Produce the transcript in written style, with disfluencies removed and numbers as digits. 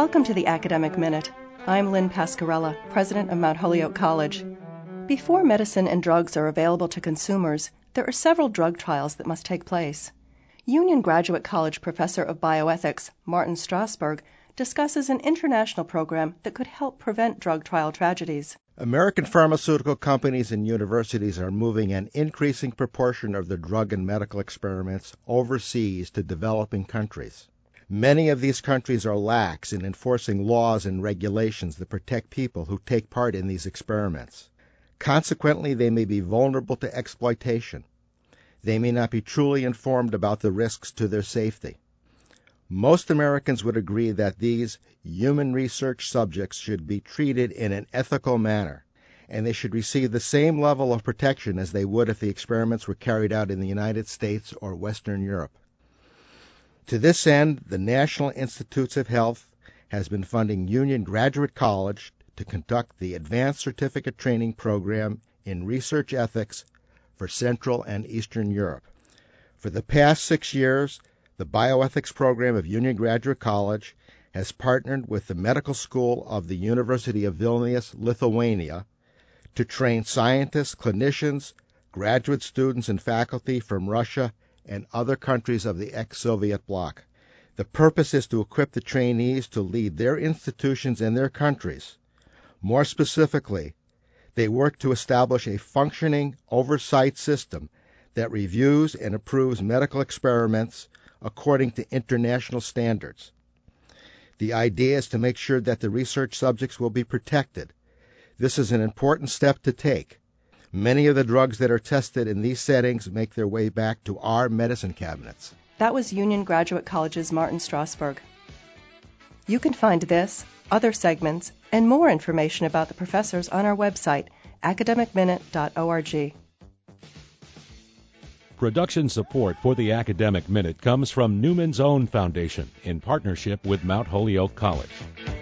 Welcome to the Academic Minute. I'm Lynn Pascarella, president of Mount Holyoke College. Before medicine and drugs are available to consumers, there are several drug trials that must take place. Union Graduate College professor of bioethics, Martin Strasberg, discusses an international program that could help prevent drug trial tragedies. American pharmaceutical companies and universities are moving an increasing proportion of their drug and medical experiments overseas to developing countries. Many of these countries are lax in enforcing laws and regulations that protect people who take part in these experiments. Consequently, they may be vulnerable to exploitation. They may not be truly informed about the risks to their safety. Most Americans would agree that these human research subjects should be treated in an ethical manner, and they should receive the same level of protection as they would if the experiments were carried out in the United States or Western Europe. To this end, the National Institutes of Health has been funding Union Graduate College to conduct the Advanced Certificate Training Program in Research Ethics for Central and Eastern Europe. For the past 6 years, the Bioethics Program of Union Graduate College has partnered with the Medical School of the University of Vilnius, Lithuania, to train scientists, clinicians, graduate students, and faculty from Russia and other countries of the ex-Soviet bloc. The purpose is to equip the trainees to lead their institutions and their countries. More specifically, they work to establish a functioning oversight system that reviews and approves medical experiments according to international standards. The idea is to make sure that the research subjects will be protected. This is an important step to take. Many of the drugs that are tested in these settings make their way back to our medicine cabinets. That was Union Graduate College's Martin Strasberg. You can find this, other segments, and more information about the professors on our website, academicminute.org. Production support for the Academic Minute comes from Newman's Own Foundation in partnership with Mount Holyoke College.